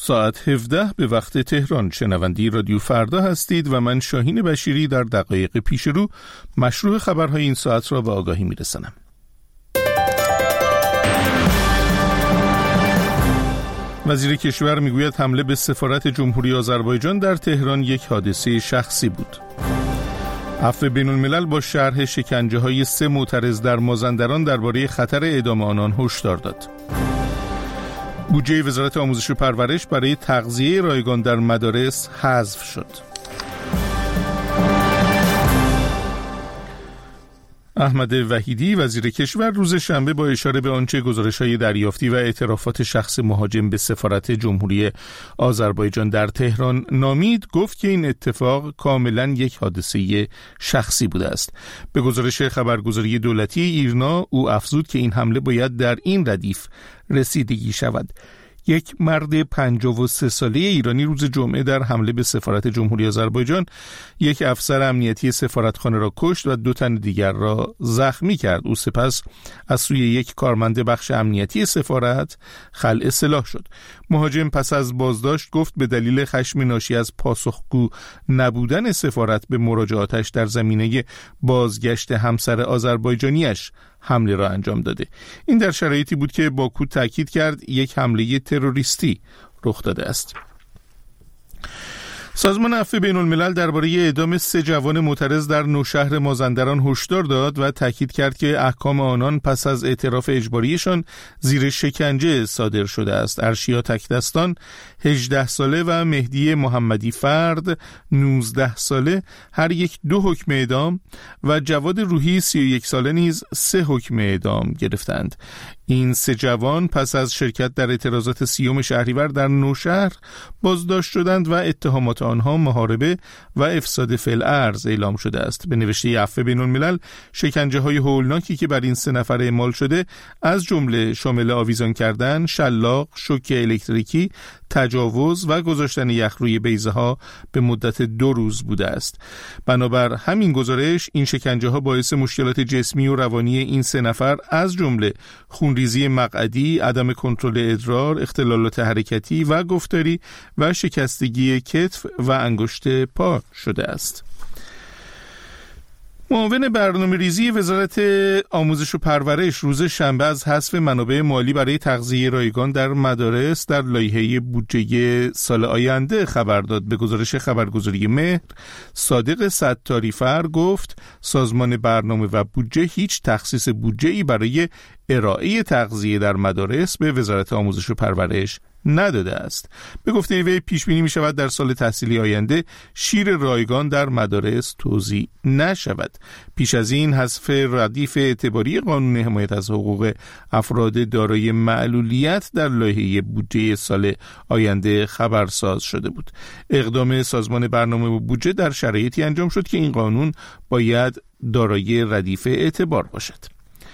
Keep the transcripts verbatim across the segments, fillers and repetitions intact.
ساعت هفده به وقت تهران. شنونده رادیو فردا هستید و من شاهین بشیری در دقایق پیش رو مشروع خبرهای این ساعت را به آگاهی میرسانم. وزیر کشور میگوید حمله به سفارت جمهوری آذربایجان در تهران یک حادثه شخصی بود. عفو بین الملل با شرح شکنجه های سه معترض در مازندران درباره خطر اعدام آنان هشدار داد. بودجه وزارت آموزش و پرورش برای تغذیه رایگان در مدارس حذف شد. احمد وحیدی وزیر کشور روز شنبه با اشاره به آنچه گزارش‌های دریافتی و اعترافات شخص مهاجم به سفارت جمهوری آذربایجان در تهران نامید، گفت که این اتفاق کاملا یک حادثه شخصی بوده است. به گزارش خبرگزاری دولتی ایرنا او افزود که این حمله باید در این ردیف رسیدگی شود. یک مرد پنجاه و سه ساله ایرانی روز جمعه در حمله به سفارت جمهوری آذربایجان یک افسر امنیتی سفارتخانه را کشت و دو تن دیگر را زخمی کرد. او سپس از سوی یک کارمند بخش امنیتی سفارت خلع سلاح شد. مهاجم پس از بازداشت گفت به دلیل خشم ناشی از پاسخگو نبودن سفارت به مراجعاتش در زمینه بازگشت همسر آذربایجانیش حمله را انجام داده. این در شرایطی بود که باکو تاکید کرد یک حمله تروریستی رخ داده است. سازمان عفو بین الملل درباره اعدام سه جوان معترض در نوشهر مازندران هشدار داد و تاکید کرد که احکام آنان پس از اعتراف اجباریشان زیر شکنجه صادر شده است. ارشیا تکدستان هجده ساله و مهدی محمدی فرد نوزده ساله هر یک دو حکم اعدام و جواد روحی سی و یک ساله نیز سه حکم اعدام گرفتند. این سه جوان پس از شرکت در اعتراضات سیوم شهریور در نوشهر بازداشت شدند و اتهامات آنها محاربه و افساد فی الارض اعلام شده است. به نوشته عفو بین الملل شکنجه های هولناکی که بر این سه نفر اعمال شده از جمله شامل آویزان کردن، شلاق، شوک الکتریکی، تجاوز و گذاشتن یخ روی بیضه ها به مدت دو روز بوده است. بنابر همین گزارش این شکنجه ها باعث مشکلات جسمی و روانی این سه نفر از جمله خونریزی مقعدی، عدم کنترل ادرار، اختلالات حرکتی و گفتاری و شکستگی کتف و انگشت پا شده است. معاون برنامه‌ریزی وزارت آموزش و پرورش روز شنبه از حذف منابع مالی برای تغذیه رایگان در مدارس در لایحه بودجه سال آینده خبر داد. به گزارش خبرگزاری مهر، صادق ستاریفر گفت سازمان برنامه و بودجه هیچ تخصیص بودجه‌ای برای ارائه تغذیه در مدارس به وزارت آموزش و پرورش نداده است. به گفته وی پیش بینی می شود در سال تحصیلی آینده شیر رایگان در مدارس توزیع نشود. پیش از این حذف ردیف اعتباری قانون حمایت از حقوق افراد دارای معلولیت در لایحه بودجه سال آینده خبرساز شده بود. اقدام سازمان برنامه و بودجه در شرایطی انجام شد که این قانون باید دارای ردیف اعتبار باشد.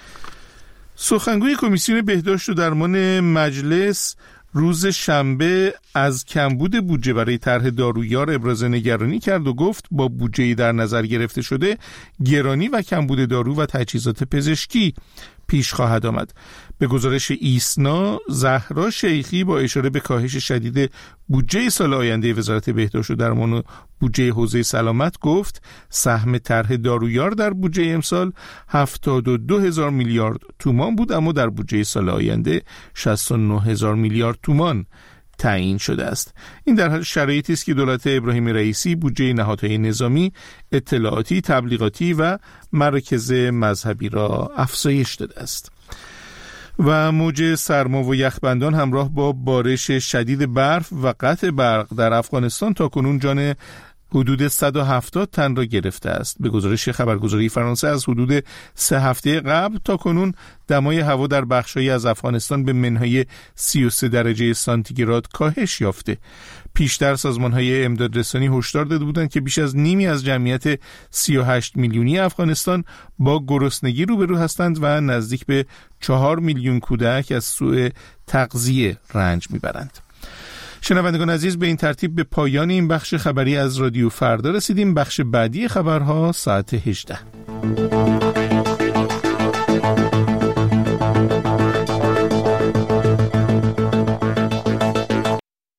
سخنگوی کمیسیون بهداشت و درمان مجلس روز شنبه از کمبود بودجه برای طرح دارویار ابراز نگرانی کرد و گفت با بودجه‌ای در نظر گرفته شده گرانی و کمبود دارو و تجهیزات پزشکی پیش خواهد آمد. به گزارش ایسنا، زهرا شیخی با اشاره به کاهش شدید بودجه سال آینده وزارت بهداشت و درمان و بودجه حوزه سلامت گفت سهم طرح دارویار در بودجه امسال هفتاد و دو هزار میلیارد تومان بود، اما در بودجه سال آینده شصت و نه هزار میلیارد تومان تعیین شده است. این در شرایطی است که دولت ابراهیم رئیسی بودجه نهادهای نظامی، اطلاعاتی، تبلیغاتی و مراکز مذهبی را افزایش داده است. و موج سرما و یخبندان همراه با بارش شدید برف و قطع برق در افغانستان تاکنون جان حدود صد و هفتاد تن را گرفته است. به گزارش خبرگزاری فرانسه از حدود سه هفته قبل تا کنون دمای هوا در بخشایی از افغانستان به منهای سی و سه درجه سانتیگراد کاهش یافته. پیشتر سازمان‌های امدادرسانی هشدار داده بودند که بیش از نیمی از جمعیت سی و هشت میلیونی افغانستان با گرسنگی روبرو هستند و نزدیک به چهار میلیون کودک از سوء تغذیه رنج میبرند. شنوندگان عزیز، به این ترتیب به پایان این بخش خبری از رادیو فردا رسیدیم. بخش بعدی خبرها ساعت هجده.